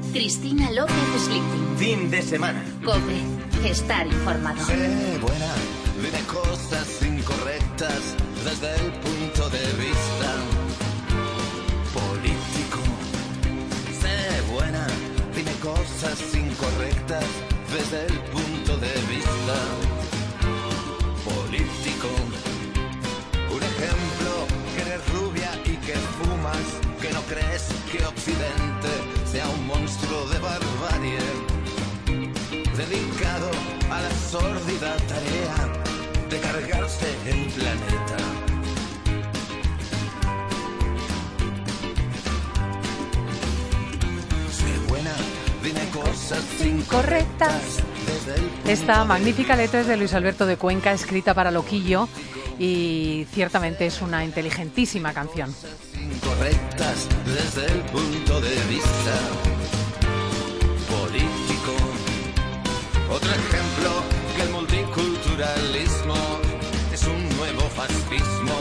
Cristina López Slichting. Fin de semana. COPE. Estar informado. Sé buena, dime cosas incorrectas desde el punto de vista político. Sé buena, dime cosas incorrectas desde el punto de vista político. Un ejemplo, que eres rubia y que fumas, que no crees que Occidente sea un monstruo de barbarie, dedicado a la sórdida tarea de cargarse el planeta. Sé buena, dime cosas incorrectas. Esta magnífica letra es de Luis Alberto de Cuenca, escrita para Loquillo, y ciertamente es una inteligentísima canción. Incorrectas desde el punto de vista político. Otro ejemplo, que el multiculturalismo es un nuevo fascismo.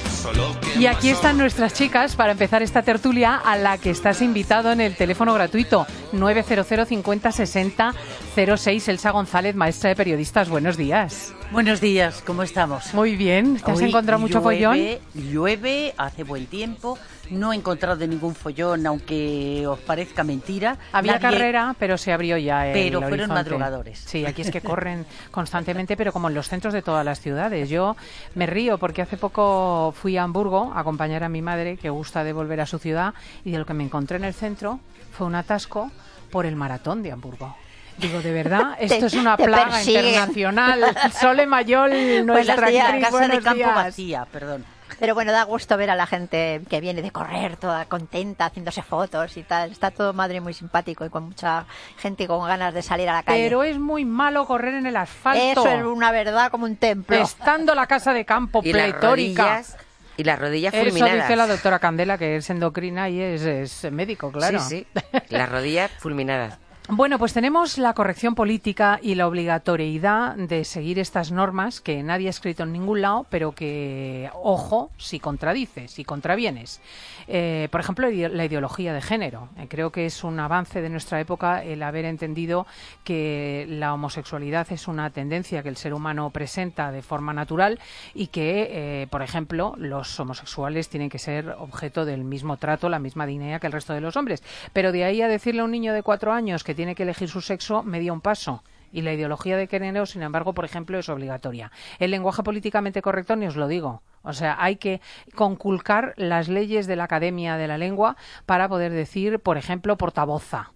Y aquí están nuestras chicas para empezar esta tertulia a la que estás invitado en el teléfono gratuito 900 50 60 06. Elsa González, maestra de periodistas, buenos días. Buenos días, ¿cómo estamos? Muy bien, ¿te has encontrado mucho follón? Llueve, hace buen tiempo, no he encontrado ningún follón, aunque os parezca mentira. Había carrera, pero se abrió ya el Pero fueron horizonte. madrugadores. Sí, aquí es que corren constantemente, pero como en los centros de todas las ciudades. Yo me río porque hace poco fui a Hamburgo a acompañar a mi madre, que gusta de volver a su ciudad, y de lo que me encontré en el centro fue un atasco por el maratón de Hamburgo. Digo, de verdad, esto es una plaga internacional. Sole Mayol, nuestra actriz, casa de campo días. vacía, perdón. Pero bueno, da gusto ver a la gente que viene de correr, toda contenta, haciéndose fotos y tal. Está todo, madre, muy simpático y con mucha gente con ganas de salir a la calle. Pero es muy malo correr en el asfalto. Eso es una verdad como un templo. Estando la casa de campo pletórica. Y las rodillas Eso fulminadas. dice la doctora Candela, que es endocrina y es médico, claro. Sí, sí, las rodillas fulminadas. Bueno, pues tenemos la corrección política y la obligatoriedad de seguir estas normas que nadie ha escrito en ningún lado, pero que, ojo, si contradices, si contravienes. Por ejemplo, la ideología de género. Creo que es un avance de nuestra época el haber entendido que la homosexualidad es una tendencia que el ser humano presenta de forma natural y que, por ejemplo, los homosexuales tienen que ser objeto del mismo trato, la misma dignidad que el resto de los hombres. Pero de ahí a decirle a un niño de 4 años que tiene que elegir su sexo, media un paso. Y la ideología de género, sin embargo, por ejemplo, es obligatoria. El lenguaje políticamente correcto, ni os lo digo. O sea, hay que conculcar las leyes de la Academia de la Lengua para poder decir, por ejemplo, portavoza.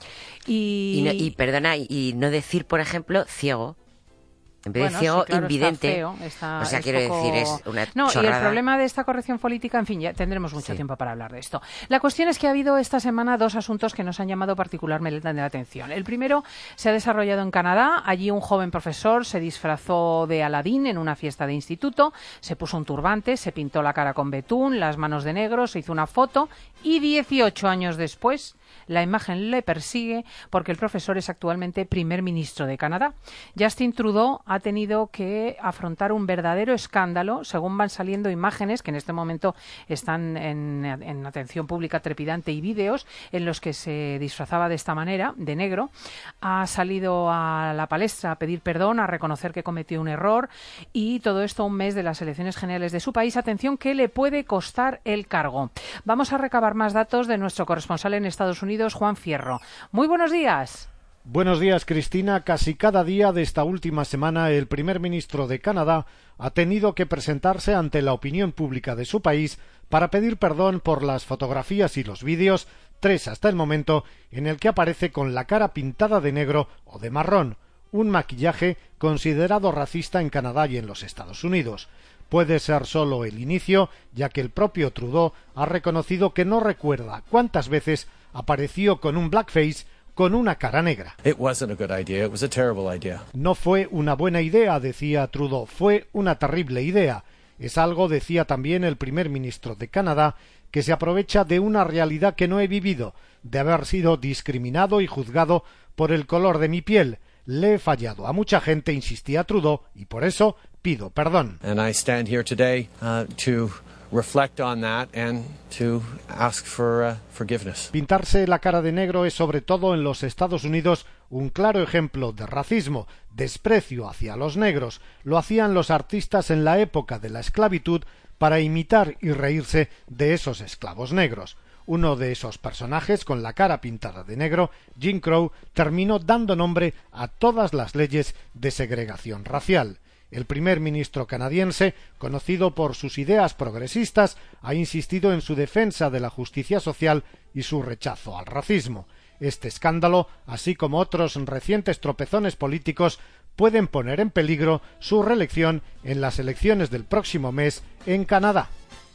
Y perdona, y no decir, por ejemplo, ciego. En vez de ciego, sí, claro, invidente. Está o sea, es quiero poco... decir, es una No, chorrada. y el problema de esta corrección política, en fin, ya tendremos mucho tiempo para hablar de esto. La cuestión es que ha habido esta semana 2 asuntos que nos han llamado particularmente la atención. El primero se ha desarrollado en Canadá. Allí un joven profesor se disfrazó de Aladín en una fiesta de instituto, se puso un turbante, se pintó la cara con betún, las manos de negro, se hizo una foto y 18 años después la imagen le persigue porque el profesor es actualmente primer ministro de Canadá. Justin Trudeau ha tenido que afrontar un verdadero escándalo, según van saliendo imágenes que en este momento están en atención pública trepidante y vídeos en los que se disfrazaba de esta manera, de negro. Ha salido a la palestra a pedir perdón, a reconocer que cometió un error y todo esto un mes de las elecciones generales de su país. Atención, que le puede costar el cargo. Vamos a recabar más datos de nuestro corresponsal en Estados Unidos, Juan Fierro. Muy buenos días. Buenos días, Cristina. Casi cada día de esta última semana el primer ministro de Canadá ha tenido que presentarse ante la opinión pública de su país para pedir perdón por las fotografías y los vídeos, 3 hasta el momento, en el que aparece con la cara pintada de negro o de marrón, un maquillaje considerado racista en Canadá y en los Estados Unidos. Puede ser solo el inicio, ya que el propio Trudeau ha reconocido que no recuerda cuántas veces apareció con un blackface con una cara negra. No fue una buena idea, decía Trudeau, fue una terrible idea. Es algo, decía también el primer ministro de Canadá, que se aprovecha de una realidad que no he vivido, de haber sido discriminado y juzgado por el color de mi piel. Le he fallado a mucha gente, insistía Trudeau, y por eso pido perdón. reflect on that and to ask for forgiveness. Pintarse la cara de negro es, sobre todo en los Estados Unidos, un claro ejemplo de racismo, desprecio hacia los negros. Lo hacían los artistas en la época de la esclavitud para imitar y reírse de esos esclavos negros. Uno de esos personajes, con la cara pintada de negro, Jim Crow, terminó dando nombre a todas las leyes de segregación racial. El primer ministro canadiense, conocido por sus ideas progresistas, ha insistido en su defensa de la justicia social y su rechazo al racismo. Este escándalo, así como otros recientes tropezones políticos, pueden poner en peligro su reelección en las elecciones del próximo mes en Canadá.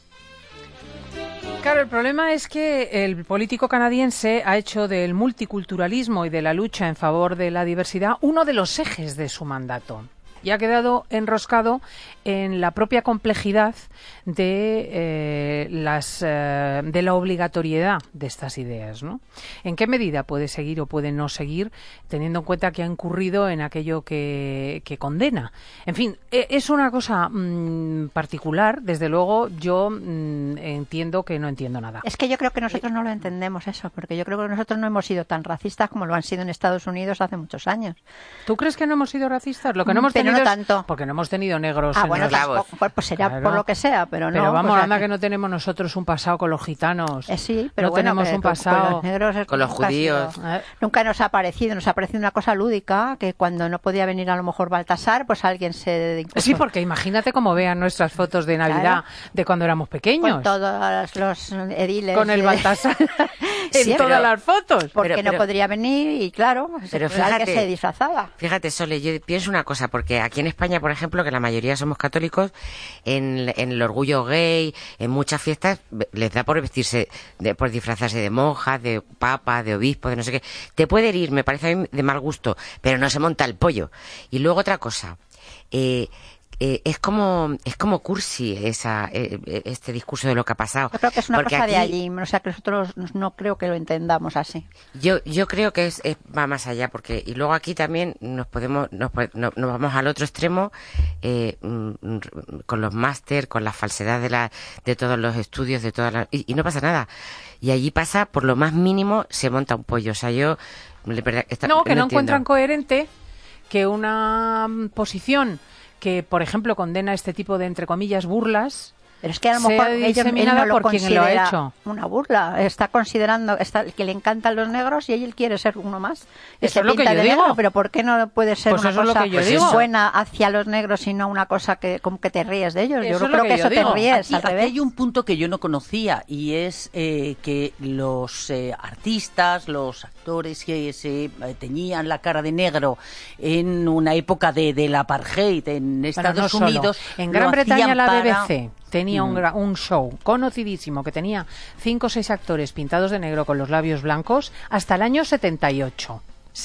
Claro, el problema es que el político canadiense ha hecho del multiculturalismo y de la lucha en favor de la diversidad uno de los ejes de su mandato. Y ha quedado enroscado en la propia complejidad de la obligatoriedad de estas ideas, ¿no? ¿En qué medida puede seguir o puede no seguir, teniendo en cuenta que ha incurrido en aquello que condena? En fin, es una cosa particular. Desde luego, yo entiendo que no entiendo nada. Es que yo creo que nosotros no lo entendemos eso, porque yo creo que nosotros no hemos sido tan racistas como lo han sido en Estados Unidos hace muchos años. ¿Tú crees que no hemos sido racistas? Lo que no hemos tenido no tanto. Porque no hemos tenido negros en bueno, los tampoco, pues será claro. por lo que sea, pero no. Pero vamos, pues anda que no tenemos nosotros un pasado con los gitanos. Sí, pero no bueno, tenemos un pasado con los negros, con los judíos. Nunca nos ha parecido una cosa lúdica, que cuando no podía venir a lo mejor Baltasar, pues alguien se... Incluso... Sí, porque imagínate cómo vean nuestras fotos de Navidad de cuando éramos pequeños. Con todos los ediles. Con el Baltasar en sí, todas las fotos. Porque no podría venir y claro, pero fíjate, que se disfrazaba. Fíjate, Sole, yo pienso una cosa, porque aquí en España, por ejemplo, que la mayoría somos católicos, en el orgullo gay, en muchas fiestas, les da por vestirse, por disfrazarse de monjas, de papas, de obispos, de no sé qué. Te puede herir, me parece a mí de mal gusto, pero no se monta el pollo. Y luego otra cosa, es como cursi este discurso de lo que ha pasado. Yo creo que es una porque cosa aquí, de allí, o sea que nosotros no creo que lo entendamos así. Yo creo que va más allá, porque y luego aquí también nos vamos al otro extremo con los máster, con la falsedad de todos los estudios, y no pasa nada. Y allí pasa, por lo más mínimo, se monta un pollo. O sea, yo no encuentran coherente que una posición que, por ejemplo, condena este tipo de, entre comillas, burlas, pero es que a lo mejor él no lo por quien lo ha hecho. Una burla. Está considerando que le encantan los negros y él quiere ser uno más. Eso es lo que yo digo. Negro, pero ¿por qué no puede ser pues una cosa buena hacia los negros y no una cosa como que te ríes de ellos? Yo creo que eso te ríes. Aquí hay un punto que yo no conocía y es que los artistas, los actores que se teñían la cara de negro en una época del apartheid en Estados Unidos. En Gran Bretaña la BBC tenía un show conocidísimo que tenía 5 o 6 actores pintados de negro con los labios blancos hasta el año 78.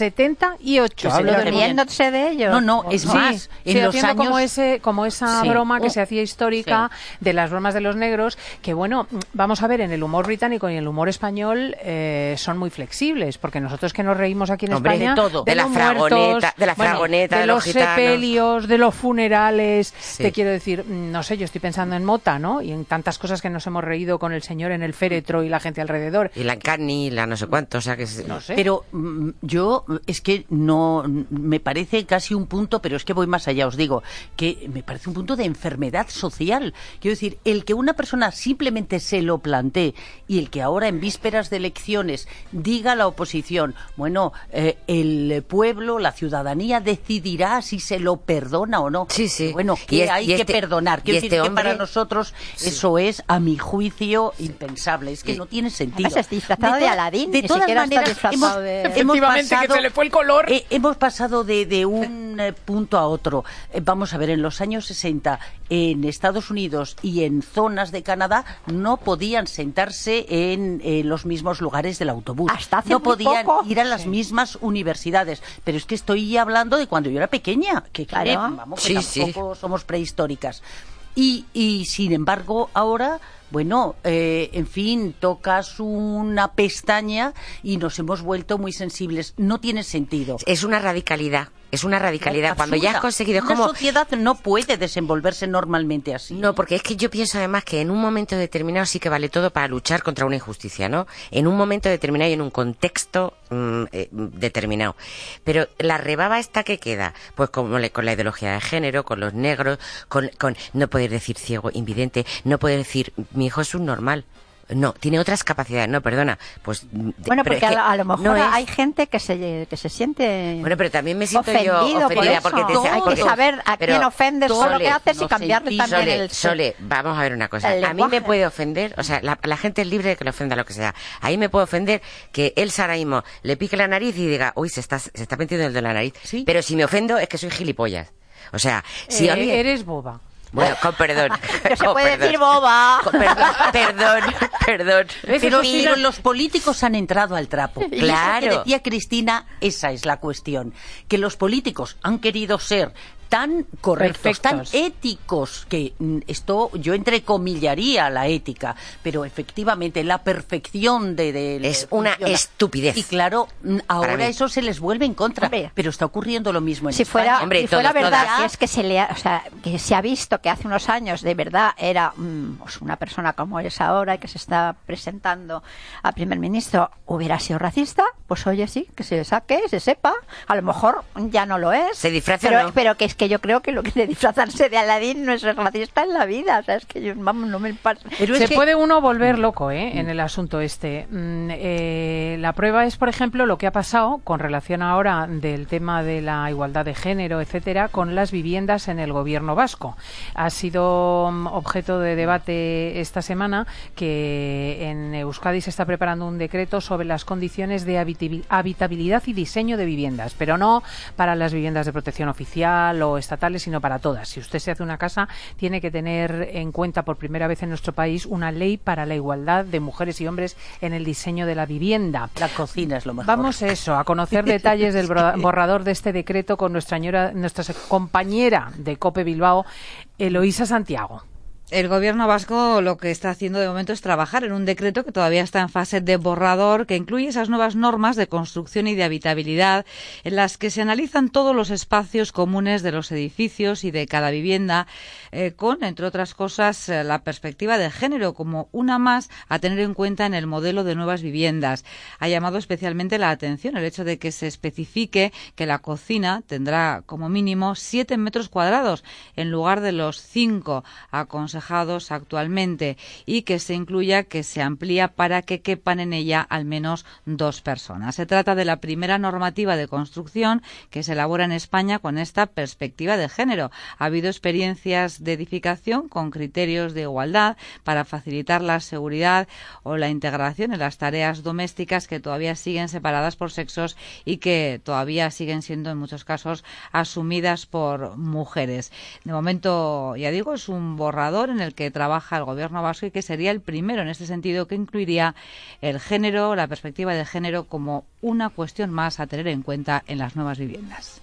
78. Hablo de riéndose de ellos. No, es más. En los años... como esa broma que se hacía histórica de las bromas de los negros, que bueno, vamos a ver, en el humor británico y en el humor español son muy flexibles, porque nosotros que nos reímos aquí en España... De todo. De la fragoneta, de los sepelios, de los funerales, Sí. te quiero decir, no sé, yo estoy pensando en Mota, ¿no? Y en tantas cosas que nos hemos reído con el señor en el féretro y la gente alrededor. Y la Encarni, la no sé cuánto, o sea que... No sé. Pero yo es que no me parece casi un punto, pero es que voy más allá, os digo, que me parece un punto de enfermedad social. Quiero decir, el que una persona simplemente se lo plantee y el que ahora en vísperas de elecciones diga a la oposición, bueno, el pueblo, la ciudadanía decidirá si se lo perdona o no. Sí, sí. Bueno, que hay que perdonar. Quiero decir que para nosotros eso es, a mi juicio, impensable. Es que no tiene sentido. Es disfrazado de Aladín. De todas maneras, hemos pasado... que se le fue el color. Hemos pasado de un punto a otro. Vamos a ver, en los años 60 en Estados Unidos y en zonas de Canadá no podían sentarse en los mismos lugares del autobús. Hasta hace no muy podían poco. ir a las mismas universidades. Pero es que estoy hablando de cuando yo era pequeña, que Claro. vamos, que tampoco somos prehistóricas. Y sin embargo, ahora, bueno, en fin, tocas una pestaña y nos hemos vuelto muy sensibles. No tiene sentido. Es una radicalidad. Es una radicalidad. Cuando ya has conseguido... Es Una como... sociedad no puede desenvolverse normalmente así. No, porque es que yo pienso además que en un momento determinado sí que vale todo para luchar contra una injusticia, ¿no? En un momento determinado y en un contexto determinado. Pero la rebaba esta que queda, pues con la ideología de género, con los negros, con no poder decir ciego, invidente, no poder decir mi hijo es un normal. No, tiene otras capacidades, no, perdona. Pues, bueno, porque a lo mejor hay gente que se siente bueno, pero también me siento ofendida yo ofendida porque hay que saber a quién ofendes, todo lo que haces y cambiarle también Sole, vamos a ver una cosa. A mí me puede ofender, o sea, la gente es libre de que le ofenda lo que sea. Ahí me puede ofender que Elsa ahora mismo le pique la nariz y diga, uy, se está metiendo el dedo en la nariz. ¿Sí? Pero si me ofendo es que soy gilipollas. O sea, si eres boba. Bueno, con perdón. No se puede decir boba. Perdón. Pero los políticos han entrado al trapo. Claro. Y eso que decía Cristina, esa es la cuestión. Que los políticos han querido ser tan correctos, perfectos, tan éticos, que esto yo entrecomillaría la ética, pero efectivamente la perfección es una estupidez. Y claro, ahora eso se les vuelve en contra. Hombre, pero está ocurriendo lo mismo en España. Hombre, si fuera verdad, es que que se ha visto que hace unos años de verdad era pues una persona como es ahora y que se está presentando a primer ministro, hubiera sido racista, pues oye, sí, que se saque, se sepa, a lo mejor ya no lo es. Se disfraza, pero que es que yo creo que lo que de disfrazarse de Aladín no es racista en la vida, o sea, es que yo, vamos, no me pasa. Puede uno volver loco, en el asunto este. La prueba es, por ejemplo, lo que ha pasado con relación ahora del tema de la igualdad de género, etcétera, con las viviendas en el gobierno vasco. Ha sido objeto de debate esta semana que en Euskadi se está preparando un decreto sobre las condiciones de habitabilidad y diseño de viviendas, pero no para las viviendas de protección oficial o estatales, sino para todas. Si usted se hace una casa, tiene que tener en cuenta por primera vez en nuestro país una ley para la igualdad de mujeres y hombres en el diseño de la vivienda. La cocina es lo mejor. Vamos a conocer detalles del borrador de este decreto con nuestra compañera de COPE Bilbao, Eloísa Santiago. El gobierno vasco lo que está haciendo de momento es trabajar en un decreto que todavía está en fase de borrador, que incluye esas nuevas normas de construcción y de habitabilidad en las que se analizan todos los espacios comunes de los edificios y de cada vivienda, con, entre otras cosas, la perspectiva de género como una más a tener en cuenta en el modelo de nuevas viviendas. Ha llamado especialmente la atención el hecho de que se especifique que la cocina tendrá como mínimo 7 metros cuadrados en lugar de los 5 aconsejados actualmente, y que se incluya que se amplía para que quepan en ella al menos 2 personas. Se trata de la primera normativa de construcción que se elabora en España con esta perspectiva de género. Ha habido experiencias de edificación con criterios de igualdad para facilitar la seguridad o la integración en las tareas domésticas que todavía siguen separadas por sexos y que todavía siguen siendo en muchos casos asumidas por mujeres. De momento, ya digo, es un borrador en el que trabaja el gobierno vasco y que sería el primero en este sentido, que incluiría el género, la perspectiva de género como una cuestión más a tener en cuenta en las nuevas viviendas.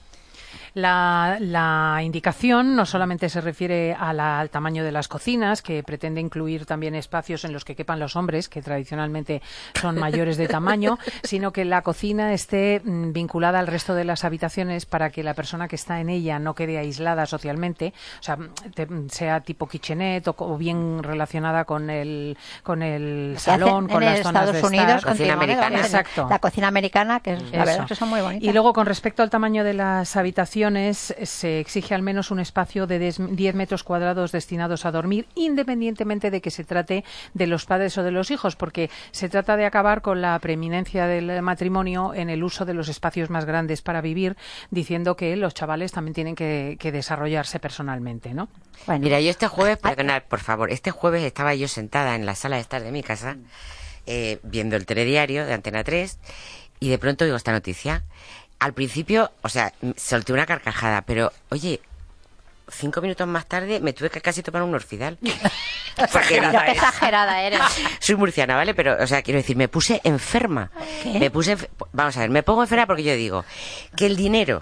La indicación no solamente se refiere al tamaño de las cocinas, que pretende incluir también espacios en los que quepan los hombres, que tradicionalmente son mayores de tamaño, sino que la cocina esté vinculada al resto de las habitaciones para que la persona que está en ella no quede aislada socialmente, o sea, sea tipo kitchenette o bien relacionada con el salón, con las zonas de estar. Cocina americana. Exacto. La cocina americana, que es, la verdad que son muy bonitas. Y luego, con respecto al tamaño de las habitaciones, se exige al menos un espacio de 10 metros cuadrados destinados a dormir, independientemente de que se trate de los padres o de los hijos, porque se trata de acabar con la preeminencia del matrimonio en el uso de los espacios más grandes para vivir, diciendo que los chavales también tienen que desarrollarse personalmente, ¿no? Bueno. Mira, yo este jueves, perdonad, por favor, este jueves estaba yo sentada en la sala de estar de mi casa, viendo el telediario de Antena 3, y de pronto oigo esta noticia. Al principio, o sea, solté una carcajada, pero, oye, 5 minutos más tarde me tuve que casi tomar un Orfidal. Exagerada eres. Soy murciana, ¿vale? Pero, o sea, quiero decir, me puse enferma. ¿Qué? Vamos a ver, me pongo enferma porque yo digo que el dinero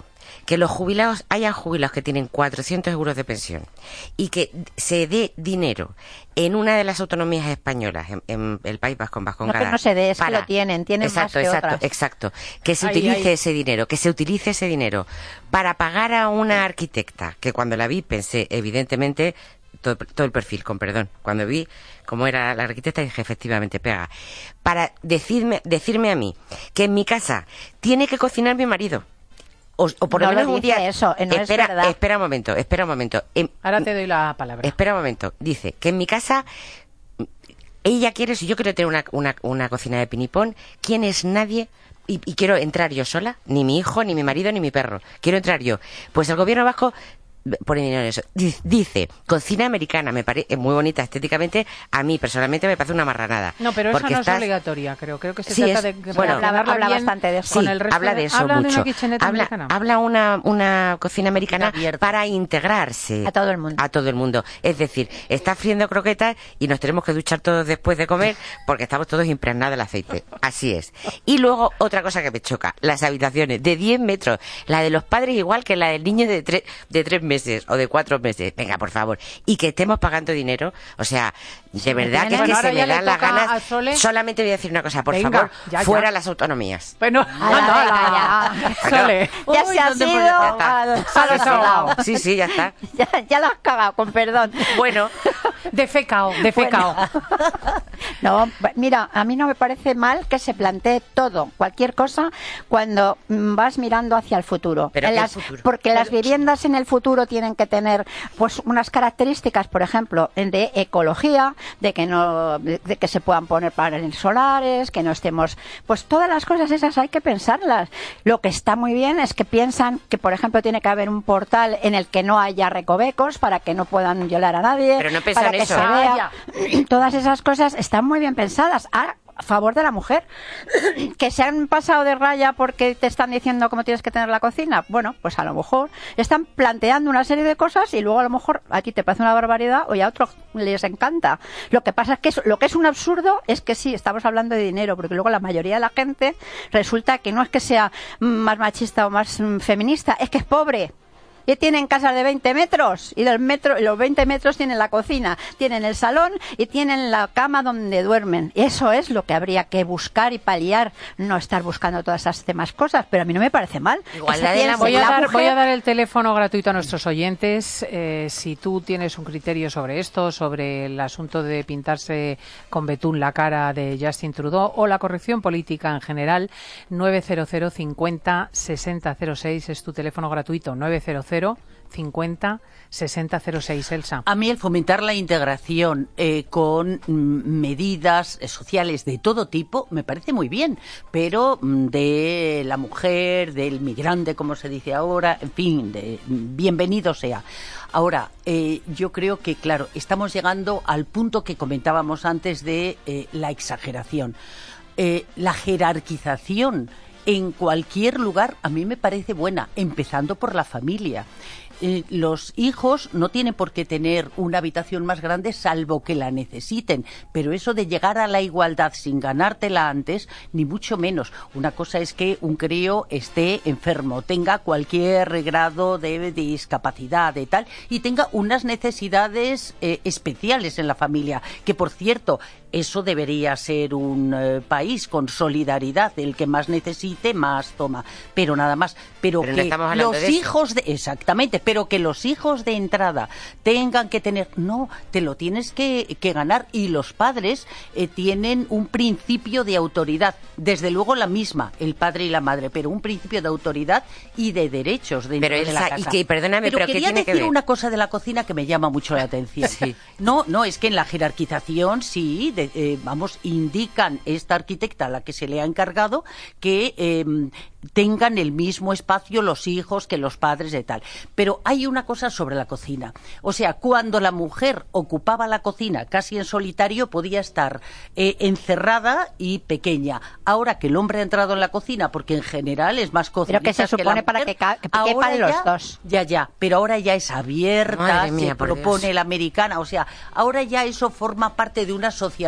que los jubilados, hayan jubilados que tienen 400 euros de pensión y que se dé dinero en una de las autonomías españolas, en el País Vasco, en Vascongadas. No, que no se dé, es que lo tienen más que otras. Exacto. Que se utilice ese dinero para pagar a una arquitecta, que cuando la vi pensé, evidentemente, todo el perfil, con perdón. Cuando vi cómo era la arquitecta dije, efectivamente, pega. Para decirme a mí que en mi casa tiene que cocinar mi marido. O por lo menos un día. Eso, no es verdad. Espera un momento. Ahora te doy la palabra. Espera un momento. Dice que en mi casa ella quiere, si yo quiero tener una cocina de pinipón, ¿quién es nadie? Y quiero entrar yo sola, ni mi hijo, ni mi marido, ni mi perro. Quiero entrar yo. Pues el gobierno vasco pone dinero en eso. Dice, cocina americana, me parece muy bonita estéticamente, a mí personalmente me parece una marranada. No, pero eso no es obligatoria, creo que se trata de habla bastante de eso. Sí, habla de eso mucho. Habla una cocina americana para integrarse a todo el mundo. Es decir, está friendo croquetas y nos tenemos que duchar todos después de comer porque estamos todos impregnados del aceite. Así es. Y luego, otra cosa que me choca, las habitaciones de 10 metros, la de los padres igual que la del niño de 3 meses o de 4 meses, venga, por favor, y que estemos pagando dinero, o sea, de verdad que es que se me dan las ganas. Solamente voy a decir una cosa, por favor, fuera las autonomías. Bueno, Sole, ya se ha sido. Sí, ya está. Ya lo has cagado, con perdón. Bueno, defecao. No, mira, a mí no me parece mal que se plantee todo, cualquier cosa, cuando vas mirando hacia el futuro. Porque las viviendas en el futuro tienen que tener pues unas características, por ejemplo, de ecología, de que se puedan poner paneles solares, que no estemos, pues todas las cosas esas hay que pensarlas. Lo que está muy bien es que piensan que, por ejemplo, tiene que haber un portal en el que no haya recovecos para que no puedan violar a nadie, pero no para que eso. se vea. Todas esas cosas están muy bien pensadas. A favor de la mujer, que se han pasado de raya porque te están diciendo cómo tienes que tener la cocina. Bueno, pues a lo mejor están planteando una serie de cosas y luego a lo mejor a ti te parece una barbaridad o a otros les encanta. Lo que pasa es que lo que es un absurdo es que sí, estamos hablando de dinero, porque luego la mayoría de la gente resulta que no es que sea más machista o más feminista, es que es pobre. Y tienen casas de 20 metros y los 20 metros tienen la cocina, tienen el salón y tienen la cama donde duermen. Eso es lo que habría que buscar y paliar, no estar buscando todas esas demás cosas, pero a mí no me parece mal. Voy a dar el teléfono gratuito a nuestros oyentes. Si tú tienes un criterio sobre esto, sobre el asunto de pintarse con betún la cara de Justin Trudeau o la corrección política en general, 900 50 60 06 es tu teléfono gratuito, 900 50 60 06, Elsa. A mí el fomentar la integración con medidas sociales de todo tipo me parece muy bien, pero de la mujer, del migrante, como se dice ahora, en fin, bienvenido sea. Ahora, yo creo que, claro, estamos llegando al punto que comentábamos antes de la exageración. La jerarquización en cualquier lugar a mí me parece buena, empezando por la familia. Los hijos no tienen por qué tener una habitación más grande salvo que la necesiten, pero eso de llegar a la igualdad sin ganártela antes, ni mucho menos. Una cosa es que un crío esté enfermo, tenga cualquier grado de discapacidad y tal, y tenga unas necesidades especiales en la familia, que por cierto, eso debería ser un país con solidaridad, el que más necesite, más toma, pero nada más. Pero que no los hijos exactamente, pero que los hijos de entrada tengan que tener, no, te lo tienes que ganar, y los padres tienen un principio de autoridad, desde luego la misma, el padre y la madre, pero un principio de autoridad y de derechos dentro de la casa. Perdóname, pero quería decir una cosa de la cocina que me llama mucho la atención. Sí. No, es que en la jerarquización sí, indican esta arquitecta a la que se le ha encargado que tengan el mismo espacio los hijos que los padres y tal. Pero hay una cosa sobre la cocina. O sea, cuando la mujer ocupaba la cocina casi en solitario, podía estar encerrada y pequeña. Ahora que el hombre ha entrado en la cocina, porque en general es más cocinita pero que se supone que la mujer, para que quepan los dos. Ya, pero ahora ya es abierta, Madre mía, se propone la americana. O sea, ahora ya eso forma parte de una socialización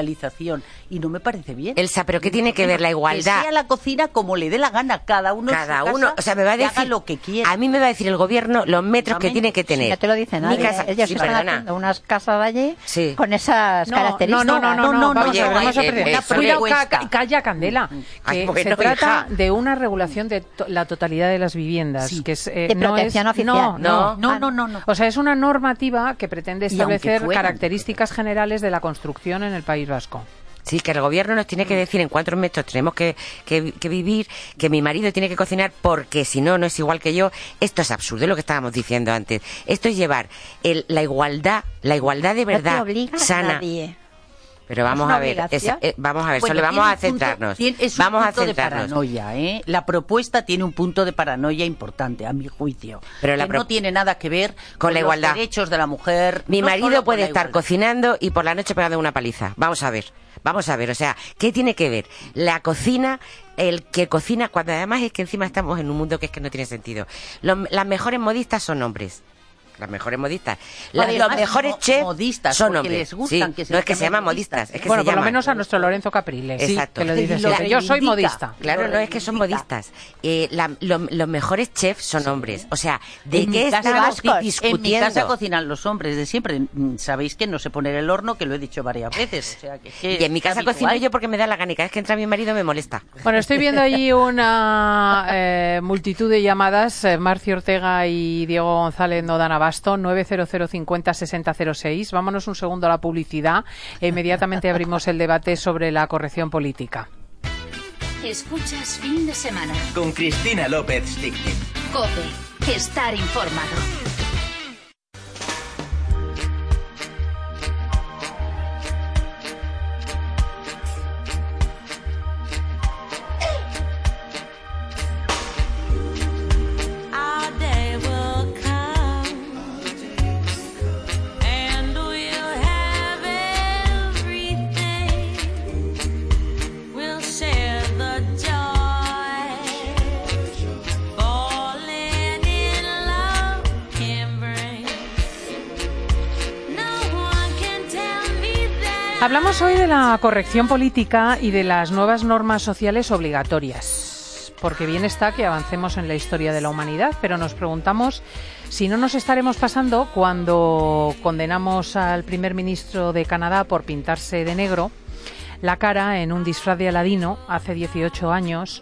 especialización y no me parece bien. Elsa, ¿pero qué tiene que ver la igualdad? Que sea la cocina como le dé la gana, cada uno en su casa, o sea, me va a decir, haga lo que quiera. A mí me va a decir el gobierno los metros que tiene que tener. Sí, no te lo dice nadie. Ellos están haciendo unas casas allí con esas características. No, Oye, vamos a perder. Cuidado, calla, Candela. Ay, Que se trata de una regulación de la totalidad de las viviendas. Que es, de protección oficial. No. O sea, es una normativa que pretende establecer características generales de la construcción en el País Vasco. Sí, que el gobierno nos tiene que decir en cuántos metros tenemos que vivir, que mi marido tiene que cocinar porque si no, no es igual que yo. Esto es absurdo, lo que estábamos diciendo antes. Esto es llevar la igualdad de verdad, no te obliga sana. Nadie. Pero vamos a ver, solo vamos a centrarnos. Vamos a centrarnos. De paranoia, ¿eh? La propuesta tiene un punto de paranoia importante, a mi juicio. Pero no tiene nada que ver con la igualdad. Los derechos de la mujer. Mi marido puede estar cocinando y por la noche pegando una paliza. Vamos a ver, o sea, ¿qué tiene que ver la cocina, el que cocina, cuando además es que encima estamos en un mundo que es que no tiene sentido? Las mejores modistas son hombres. Las mejores modistas. Los mejores chefs son hombres. Les gustan que no es que se llaman modistas. Es que bueno, se por llaman. lo menos a nuestro Lorenzo Capriles. Exacto. Que lo dice siempre. Yo soy modista. Claro, no es que son modistas. Los mejores chefs son hombres. O sea, ¿de qué estamos discutiendo? En mi casa cocinan los hombres de siempre. Sabéis que no sé poner el horno, que lo he dicho varias veces. O sea, y en mi casa cocino yo porque me da la gana. Y cada vez que entra mi marido me molesta. Bueno, estoy viendo allí una multitud de llamadas. Marcio Ortega y Diego González no dan abasto. 900506006. Vámonos un segundo a la publicidad e inmediatamente abrimos el debate sobre la corrección política. Escuchas Fin de Semana con Cristina López Sticktin. COPE. Estar informado. Hablamos hoy de la corrección política y de las nuevas normas sociales obligatorias, porque bien está que avancemos en la historia de la humanidad, pero nos preguntamos si no nos estaremos pasando cuando condenamos al primer ministro de Canadá por pintarse de negro la cara en un disfraz de Aladino hace 18 años,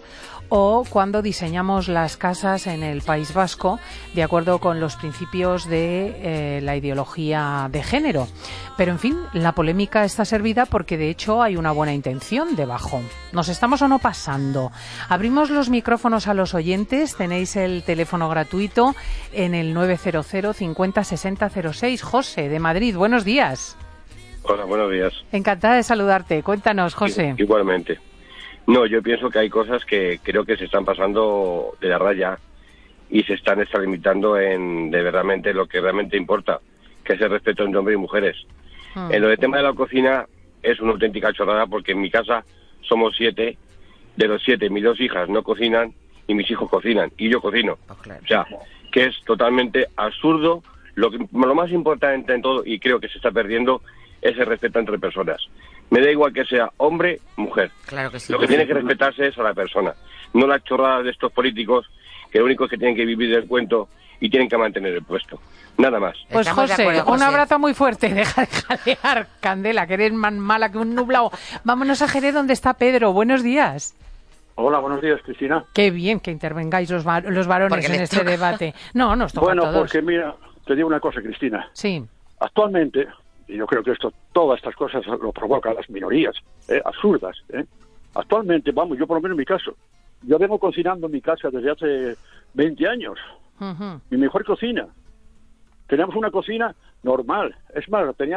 o cuando diseñamos las casas en el País Vasco de acuerdo con los principios de la ideología de género. Pero, en fin, la polémica está servida porque, de hecho, hay una buena intención debajo. ¿Nos estamos o no pasando? Abrimos los micrófonos a los oyentes. Tenéis el teléfono gratuito en el 900 50 60 06. José, de Madrid, buenos días. Hola, buenos días. Encantada de saludarte. Cuéntanos, José. Igualmente. No, yo pienso que hay cosas que creo que se están pasando de la raya y se están extralimitando en de verdaderamente lo que realmente importa, que es el respeto entre hombres y mujeres. En lo del tema de la cocina es una auténtica chorrada porque en mi casa somos 7, de los 7 mis 2 hijas no cocinan y mis hijos cocinan y yo cocino. Oh, claro. O sea, que es totalmente absurdo. Lo más importante en todo, y creo que se está perdiendo, es el respeto entre personas. Me da igual que sea hombre, mujer. Claro que sí. Lo que tiene que respetarse es a la persona, no las chorradas de estos políticos que lo único es que tienen que vivir del cuento y tienen que mantener el puesto. Nada más. Pues José, un abrazo muy fuerte. Deja de jalear, Candela, que eres más mala que un nublado. Vámonos a Jerez, donde está Pedro. Buenos días. Hola, buenos días, Cristina. Qué bien que intervengáis los varones en este debate. No, nos toca a todos. Bueno, porque mira, te digo una cosa, Cristina. Sí. Actualmente, y yo creo que todas estas cosas lo provocan las minorías, absurdas. Actualmente, vamos, yo por lo menos en mi caso, yo vengo cocinando en mi casa desde hace 20 años. Uh-huh. Mi mejor cocina. Teníamos una cocina normal. Es más, tenía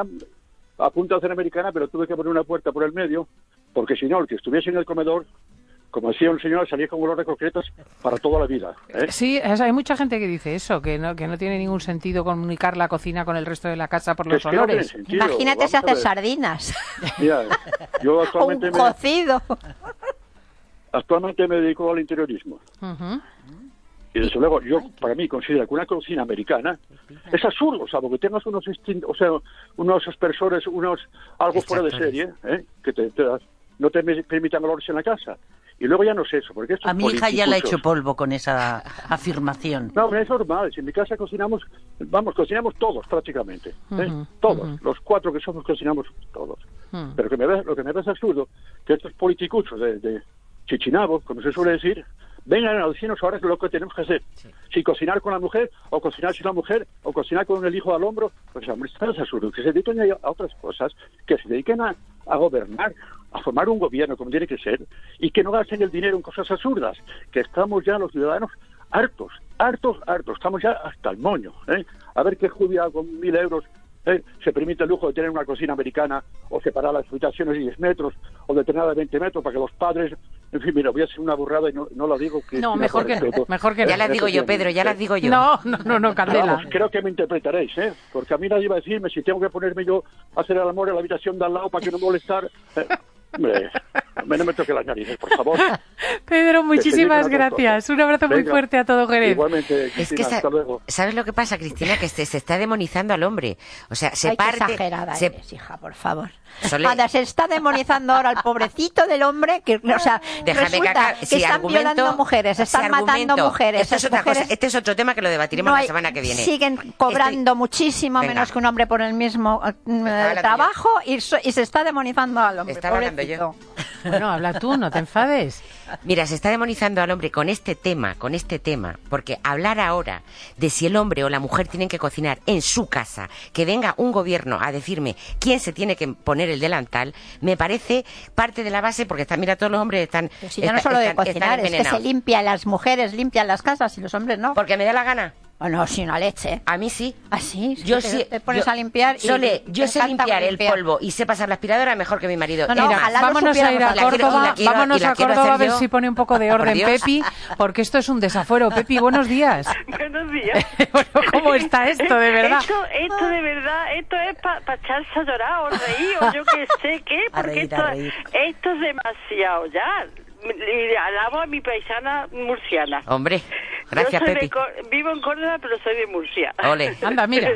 a punta de hacer americana, pero tuve que poner una puerta por el medio, porque si no, el que estuviese en el comedor, como decía un señor, salía con olor de croquetas para toda la vida. Sí, hay mucha gente que dice eso, que no tiene ningún sentido comunicar la cocina con el resto de la casa por los olores. No imagínate si haces sardinas. Mira, yo actualmente un cocido. Actualmente me dedico al interiorismo. Uh-huh. Y desde luego, yo para mí considero que una cocina americana es absurdo, o sea, porque tengas unos aspersores, algo fuera de serie, que no te permitan olores en la casa. Y luego ya no es eso, porque esto a mi hija ya la he hecho polvo con esa afirmación. No, es normal. Si en mi casa cocinamos todos prácticamente. Todos. Los 4 que somos cocinamos todos. Pero lo que me parece absurdo, que estos politicuchos de chichinabo, como se suele decir, vengan a decirnos ahora lo que tenemos que hacer. Sí. Si cocinar con la mujer, o cocinar sin la mujer, o cocinar con el hijo al hombro, pues hombre, esto es absurdo. Que se dediquen a otras cosas, que se dediquen a gobernar, a formar un gobierno como tiene que ser, y que no gasten el dinero en cosas absurdas, que estamos ya los ciudadanos hartos, estamos ya hasta el moño. A ver qué jubilado con 1.000 euros se permite el lujo de tener una cocina americana, o separar las habitaciones de 10 metros, o de tener de 20 metros, para que los padres... En fin, mira, voy a hacer una burrada y no la digo. Mejor que no. Ya las digo yo, Pedro, ya las digo yo. No, Candela. Vamos, creo que me interpretaréis, porque a mí nadie va a decirme si tengo que ponerme yo a hacer el amor en la habitación de al lado para que no molestar. Hombre, no me toque las narices, por favor. Pedro, muchísimas gracias. Un abrazo muy fuerte a todo Jerez. Igualmente, Cristina, es que hasta luego. ¿Sabes lo que pasa, Cristina? Que se está demonizando al hombre. O sea, Qué exagerada eres, hija, por favor. Se está demonizando ahora al pobrecito del hombre, que, o sea, resulta que están violando mujeres, están matando mujeres. Esto es otra cosa. Este es otro tema que lo debatiremos la semana que viene. Siguen cobrando muchísimo menos que un hombre por el mismo trabajo y se está demonizando al hombre. Estaba hablando yo. Bueno, habla tú, no te enfades. Mira, se está demonizando al hombre con este tema, porque hablar ahora de si el hombre o la mujer tienen que cocinar en su casa, que venga un gobierno a decirme quién se tiene que poner el delantal, me parece parte de la base, porque mira, todos los hombres están... Pero si ya no solo de cocinar, es que se limpia, las mujeres limpian las casas y los hombres no. Porque me da la gana. Bueno, si una leche. A mí sí. ¿Ah, sí? Yo sí. Te pones a limpiar y... yo sé limpiar el polvo y sé pasar la aspiradora mejor que mi marido. Mira, vámonos a ir a Córdoba, a ver si pone un poco de orden Pepi, porque esto es un desafuero. Pepi, buenos días. Buenos días. Bueno, ¿cómo está esto, de verdad? Esto de verdad, esto es para echarse a llorar o reír o yo qué sé qué, porque esto es demasiado ya. Y alabo a mi paisana murciana. Hombre, gracias, Pepi. Vivo en Córdoba, pero soy de Murcia. Ole. Anda, mira.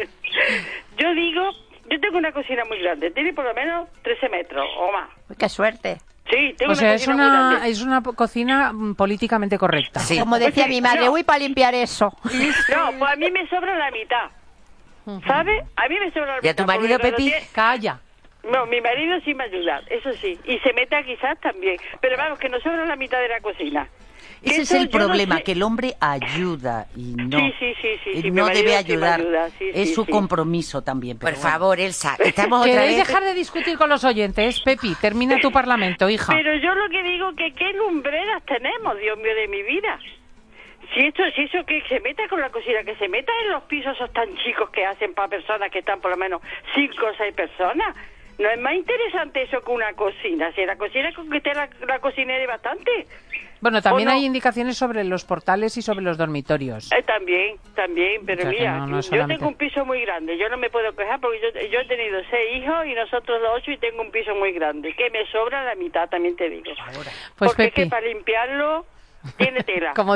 Yo tengo una cocina muy grande, tiene por lo menos 13 metros o más. ¡Qué suerte! Sí, tengo una cocina muy grande. Es una cocina políticamente correcta. Sí. Como decía mi madre, voy para limpiar eso. No, pues a mí me sobra la mitad. ¿Sabes? A mí me sobra la mitad. ¿Y a tu marido, Pepi? Calla. No, mi marido sí me ayuda, eso sí. Y se meta quizás también. Pero vamos, que nos sobra la mitad de la cocina. Ese es el problema, que el hombre ayuda y no. Sí. No debe ayudar. Sí, es su compromiso también. Por favor, Elsa, estamos otra ¿Queréis vez... dejar de discutir con los oyentes? Pepi, termina tu parlamento, hija. Pero yo lo que digo que qué lumbreras tenemos, Dios mío, de mi vida. Si eso que se meta con la cocina, que se meta en los pisos esos tan chicos que hacen para personas que están por lo menos 5 o 6 personas. ¿No es más interesante eso que una cocina? Si la cocina con que esté la cocinera es bastante. Bueno, también hay indicaciones sobre los portales y sobre los dormitorios. También, pero mira, yo tengo un piso muy grande, yo no me puedo quejar porque yo he tenido 6 hijos y nosotros 8 y tengo un piso muy grande, que me sobra la mitad, también te digo. Pues porque Pepi, es que para limpiarlo... Tiene tela. como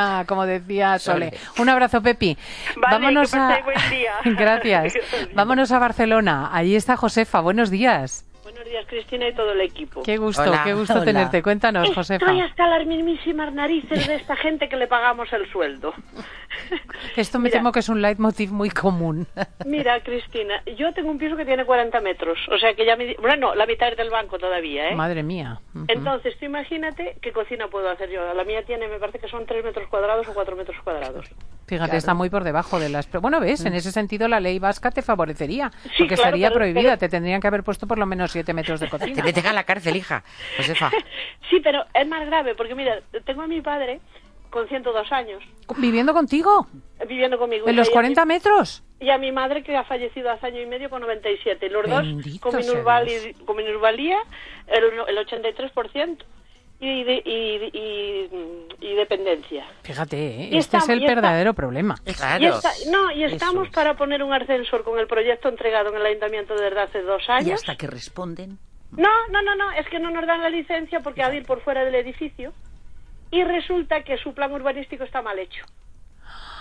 decía Sole. Un abrazo, Pepi. Vale, vámonos que buen día. Gracias. Vámonos a Barcelona. Allí está Josefa. Buenos días. Buenos días, Cristina y todo el equipo. Qué gusto tenerte. Cuéntanos, Josefa. Estoy hasta las mismísimas narices de esta gente que le pagamos el sueldo. Esto me temo que es un leitmotiv muy común. Mira, Cristina, yo tengo un piso que tiene 40 metros, o sea que ya bueno, la mitad es del banco todavía, ¿eh? Madre mía. Entonces, tú imagínate qué cocina puedo hacer yo. La mía tiene, me parece que son 3 metros cuadrados o 4 metros cuadrados. Fíjate, está muy por debajo de las... Bueno, ves, en ese sentido la ley vasca te favorecería, porque estaría prohibida, te tendrían que haber puesto por lo menos 7 metros de cocina. Te meten a la cárcel, hija, Josefa. Sí, pero es más grave, porque mira, tengo a mi padre con 102 años. ¿Viviendo contigo? Viviendo conmigo. ¿En los 40 metros? Y a mi madre, que ha fallecido hace año y medio con 97. Los Bendito dos con minusvalía, el 83%. Y dependencia. Fíjate, este es el verdadero problema. Claro. Y estamos para poner un ascensor con el proyecto entregado en el Ayuntamiento de verdad hace 2 años. ¿Y hasta que responden? No, es que no nos dan la licencia porque ha de ir por fuera del edificio y resulta que su plan urbanístico está mal hecho.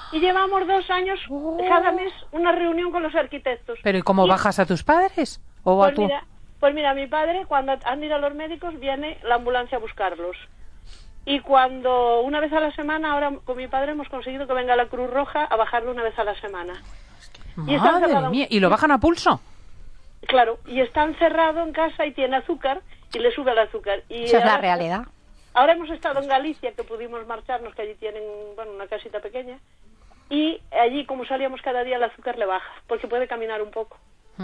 Y llevamos 2 años, cada mes, una reunión con los arquitectos. ¿Pero y cómo bajas a tus padres? ¿O a tú? Pues mira, mi padre, cuando han ido a los médicos, viene la ambulancia a buscarlos. Y cuando, una vez a la semana, ahora con mi padre hemos conseguido que venga la Cruz Roja a bajarlo una vez a la semana. Madre mía, ¿y lo bajan a pulso? Claro, y está encerrado en casa y tiene azúcar y le sube el azúcar. Y esa es la realidad. Ahora hemos estado en Galicia, que pudimos marcharnos, que allí tienen, bueno, una casita pequeña, y allí, como salíamos cada día, el azúcar le baja, porque puede caminar un poco.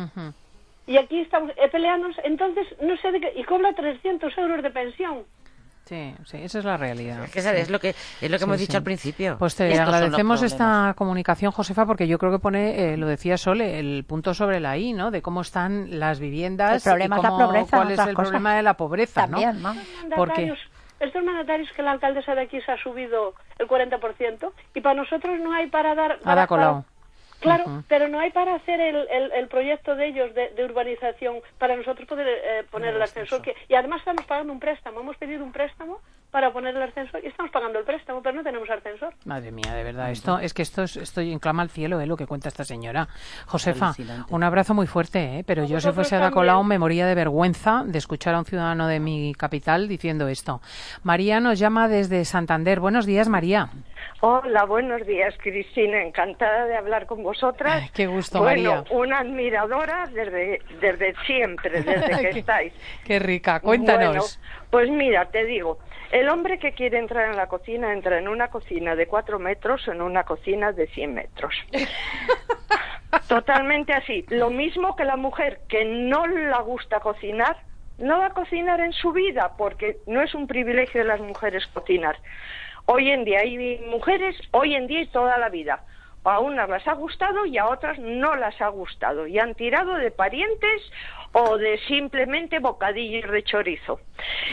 Y aquí estamos peleándonos, entonces, no sé de qué, y cobra 300 euros de pensión. Sí, esa es la realidad. Es lo que hemos dicho al principio. Pues te agradecemos esta comunicación, Josefa, porque yo creo que pone, lo decía Sole, el punto sobre la I, ¿no? De cómo están las viviendas, el problema es la pobreza, cuál es el problema de la pobreza, también, ¿no? Porque estos mandatarios que la alcaldesa de aquí se ha subido el 40%, y para nosotros no hay para dar... Ada Colau. Claro, pero no hay para hacer el proyecto de ellos de urbanización para nosotros poder poner el ascensor. Y además estamos pagando un préstamo. Hemos pedido un préstamo para poner el ascensor y estamos pagando el préstamo, pero no tenemos ascensor. Madre mía, de verdad. Esto clama al cielo, lo que cuenta esta señora. Josefa, un abrazo muy fuerte, pero yo si fuese Ada Colau me moría de vergüenza de escuchar a un ciudadano de mi capital diciendo esto. María nos llama desde Santander. Buenos días, María. Hola, buenos días, Cristina. Encantada de hablar con vosotras. Qué gusto, María. Una admiradora desde siempre, desde que estáis. Qué rica. Cuéntanos. Bueno, pues mira, te digo, el hombre que quiere entrar en la cocina entra en una cocina de 4 metros o en una cocina de 100 metros. Totalmente así. Lo mismo que la mujer que no le gusta cocinar, no va a cocinar en su vida, porque no es un privilegio de las mujeres cocinar. Hoy en día hay mujeres, hoy en día y toda la vida. A unas las ha gustado y a otras no las ha gustado. Y han tirado de parientes o de simplemente bocadillos de chorizo.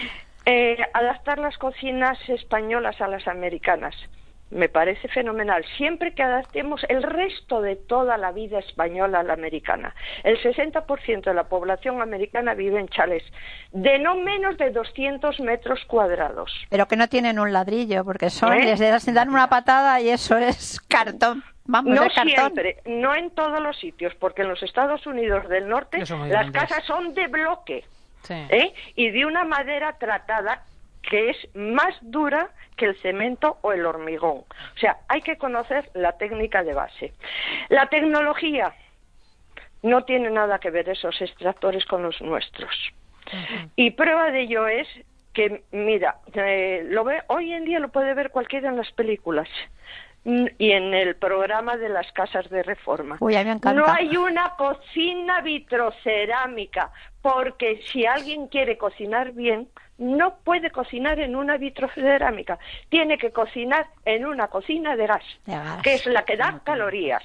Adaptar las cocinas españolas a las americanas me parece fenomenal, siempre que adaptemos el resto de toda la vida española a la americana. El 60% de la población americana vive en chalés de no menos de 200 metros cuadrados. Pero que no tienen un ladrillo, porque les dan una patada y eso es cartón. Vamos, no de cartón. Siempre, no en todos los sitios, porque en los Estados Unidos del Norte las casas son de bloque, y de una madera tratada que es más dura que el cemento o el hormigón. O sea, hay que conocer la técnica de base. La tecnología no tiene nada que ver esos extractores con los nuestros. Y prueba de ello es que, mira, hoy en día lo puede ver cualquiera en las películas y en el programa de las casas de reforma. Uy, a mí me encanta. No hay una cocina vitrocerámica, porque si alguien quiere cocinar bien, no puede cocinar en una vitrocerámica, tiene que cocinar en una cocina de gas, que es la que da calorías.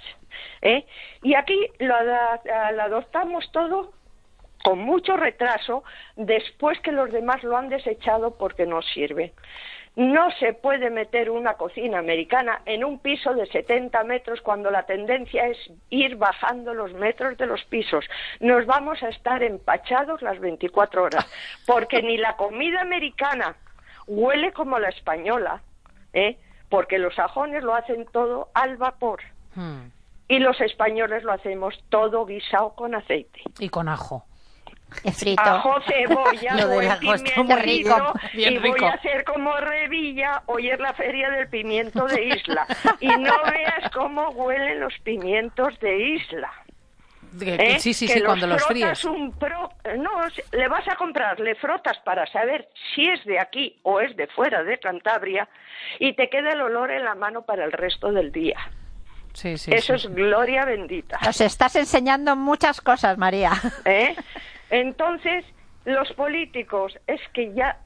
Y aquí lo adoptamos todo con mucho retraso, después que los demás lo han desechado porque no sirve. No se puede meter una cocina americana en un piso de 70 metros cuando la tendencia es ir bajando los metros de los pisos. Nos vamos a estar empachados las 24 horas, porque ni la comida americana huele como la española, porque los sajones lo hacen todo al vapor. Y los españoles lo hacemos todo guisado con aceite. Y con ajo. Frito. Ajo, cebolla, Lo del ajo está muy rico. Y voy a hacer como Revilla, hoy es la feria del pimiento de Isla. Y no veas cómo huelen los pimientos de Isla. Sí, cuando los fríes. Le vas a comprar, le frotas para saber si es de aquí o es de fuera de Cantabria y te queda el olor en la mano para el resto del día. Eso es gloria bendita. Nos estás enseñando muchas cosas, María. Entonces, los políticos es que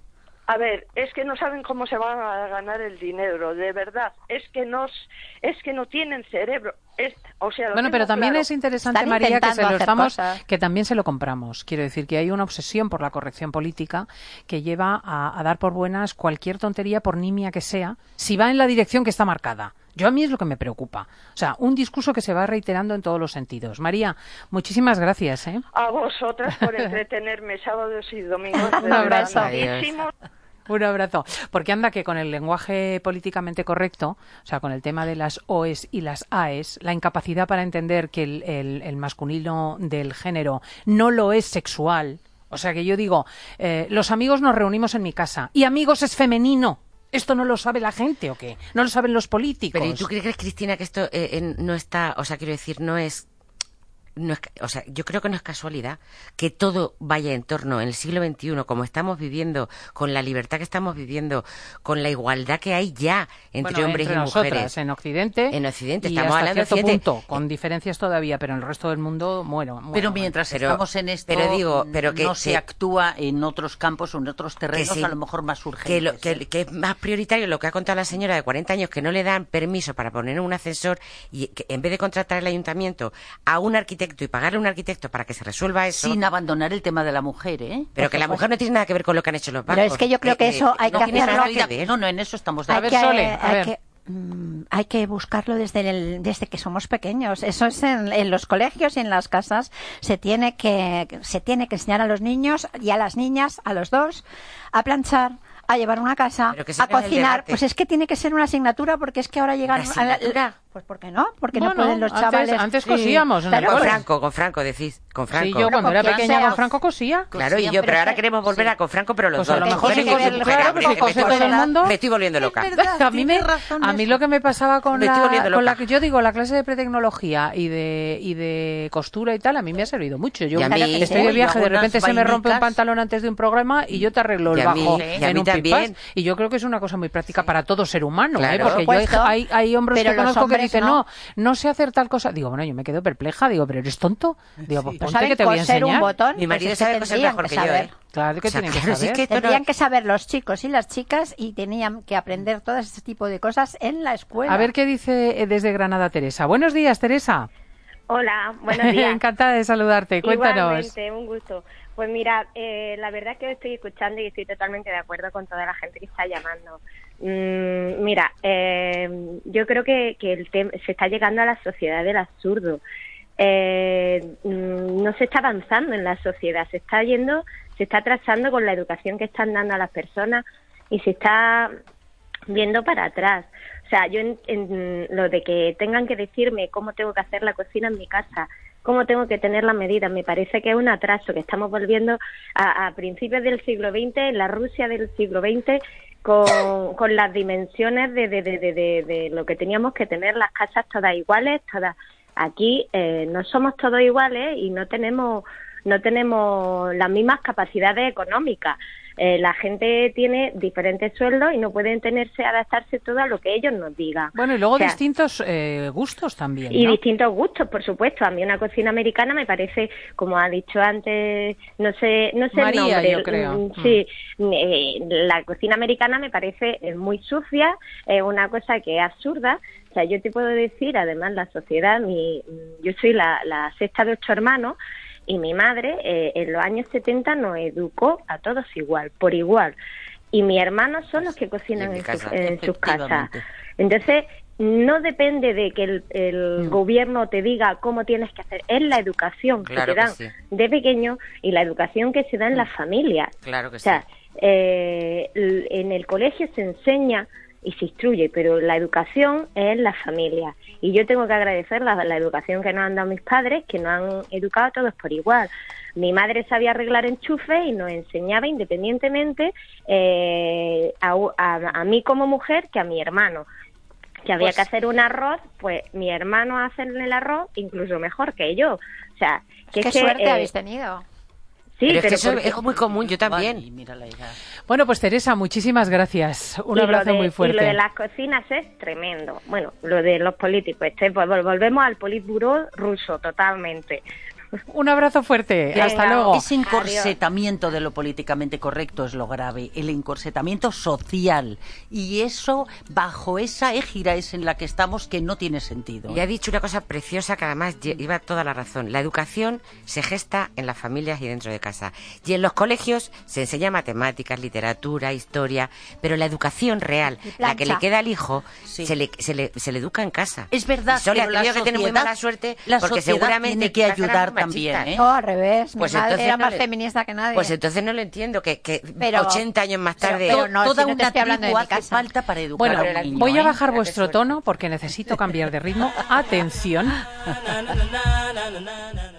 no saben cómo se van a ganar el dinero, de verdad. Es que no tienen cerebro. Bueno, pero también claro. Es interesante, María, que también se lo compramos. Quiero decir que hay una obsesión por la corrección política que lleva a dar por buenas cualquier tontería, por nimia que sea, si va en la dirección que está marcada. A mí es lo que me preocupa. O sea, un discurso que se va reiterando en todos los sentidos. María, muchísimas gracias. A vosotras por entretenerme sábados y domingos. Un abrazo. Un abrazo. Porque anda que con el lenguaje políticamente correcto, o sea, con el tema de las OEs y las AEs, la incapacidad para entender que el masculino del género no lo es sexual. O sea, que yo digo, los amigos nos reunimos en mi casa y amigos es femenino. ¿Esto no lo sabe la gente o qué? ¿No lo saben los políticos? Pero ¿y tú crees, Cristina, que esto no está, o sea, quiero decir, no es, o sea, yo creo que no es casualidad que todo vaya en torno en el siglo XXI, como estamos viviendo, con la libertad que estamos viviendo, con la igualdad que hay ya entre hombres entre y mujeres. Nosotras, en Occidente estamos hasta hablando de cierto punto, con diferencias todavía, pero en el resto del mundo, Pero mientras estamos en esto, no se actúa en otros campos o en otros terrenos a lo mejor más urgentes. Que es más prioritario lo que ha contado la señora de 40 años, que no le dan permiso para poner un ascensor y que en vez de contratar el ayuntamiento a un arquitecto y pagarle a un arquitecto para que se resuelva eso. Sin abandonar el tema de la mujer, ¿eh? Pero que la mujer no tiene nada que ver con lo que han hecho los bancos. Pero es que yo creo que eso hay que hacerlo. No, en eso estamos de acuerdo. Hay que buscarlo desde que somos pequeños. Eso es en los colegios y en las casas. Se tiene que enseñar a los niños y a las niñas, a los dos, a planchar, a llevar una casa, a cocinar. Pues es que tiene que ser una asignatura, porque es que ahora llegan... Pues ¿por qué no? Porque no pueden los chavales... Antes cosíamos. Con Franco, decís. Con Franco. Sí, yo cuando era pequeña con Franco cosía. Claro, y yo, pero ahora queremos volver a con Franco, pero los pues dos. A lo mejor claro, porque cose todo el mundo. Me estoy volviendo loca. A mí lo que me pasaba con la yo digo, la clase de pretecnología y de costura y tal, a mí me ha servido mucho. Yo estoy de viaje, de repente se me rompe un pantalón antes de un programa y yo te arreglo el bajo en un pipas. Y yo creo que es una cosa muy práctica para todo ser humano, porque yo hay hombres que conozco que dicen, no sé hacer tal cosa. Digo, bueno, yo me quedo perpleja, digo, pero eres tonto. Digo, pues ponte que te voy a enseñar. Un botón, mi marido sabe coser mejor que yo, Claro que tienen que saber. Tendrían que saber los chicos y las chicas y tenían que aprender todo ese tipo de cosas en la escuela. A ver qué dice desde Granada Teresa. Buenos días, Teresa. Hola, buenos días. Encantada de saludarte. Cuéntanos. Igualmente, un gusto. Pues mira, la verdad es que estoy escuchando y estoy totalmente de acuerdo con toda la gente que está llamando. Mira, yo creo que se está llegando a la sociedad del absurdo. No se está avanzando en la sociedad, se está atrasando con la educación que están dando a las personas y se está viendo para atrás. O sea, yo en lo de que tengan que decirme cómo tengo que hacer la cocina en mi casa, cómo tengo que tener las medidas, me parece que es un atraso, que estamos volviendo a principios del siglo XX, en la Rusia del siglo XX, con las dimensiones de lo que teníamos que tener, las casas todas iguales, todas. Aquí no somos todos iguales y no tenemos las mismas capacidades económicas. La gente tiene diferentes sueldos y no pueden adaptarse todo a lo que ellos nos digan. Bueno, y luego distintos gustos también, ¿no? Y distintos gustos, por supuesto. A mí una cocina americana me parece, como ha dicho antes, no sé María, el nombre. Yo creo. Sí, la cocina americana me parece muy sucia, es una cosa que es absurda. O sea, yo te puedo decir, además, la sociedad, yo soy la sexta de 8 hermanos, y mi madre en los años 70 nos educó a todos por igual. Y mis hermanos son los que cocinan en sus casas. Entonces, no depende de que el gobierno te diga cómo tienes que hacer. Es la educación que te dan de pequeño y la educación que se da en las familias. Claro que o sea, en el colegio se enseña y se instruye, pero la educación es en la familia. Y yo tengo que agradecer la educación que nos han dado mis padres, que nos han educado a todos por igual. Mi madre sabía arreglar enchufes y nos enseñaba independientemente a mí como mujer que a mi hermano. Que había que hacer un arroz, pues mi hermano hace el arroz incluso mejor que yo. O sea, ¿Qué suerte habéis tenido? Sí, pero eso es muy común, yo también. Bueno, pues Teresa, muchísimas gracias. Un abrazo muy fuerte. Y lo de las cocinas es tremendo. Bueno, lo de los políticos, volvemos al Politburó ruso totalmente. Un abrazo fuerte. Hasta luego. Ese encorsetamiento de lo políticamente correcto es lo grave, el encorsetamiento social. Y eso, bajo esa égida es en la que estamos, que no tiene sentido. Y ha dicho una cosa preciosa que además lleva toda la razón. La educación se gesta en las familias y dentro de casa. Y en los colegios se enseña matemáticas, literatura, historia, pero la educación real, la que le queda al hijo, se le educa en casa. Es verdad, pero la sociedad, que tener muy mala suerte la porque sociedad seguramente tiene que ayudar también, machistas. ¿eh? No, al revés. Pues Mi madre entonces era no más le- feminista que nadie. Pues entonces no lo entiendo, que Pero- 80 años más tarde... pero no, Toda si no te una estoy hablando de tribu mi hace casa. falta para educar Bueno, a un niño, voy a ¿eh? bajar Qué vuestro suerte. tono porque necesito cambiar de ritmo. Atención.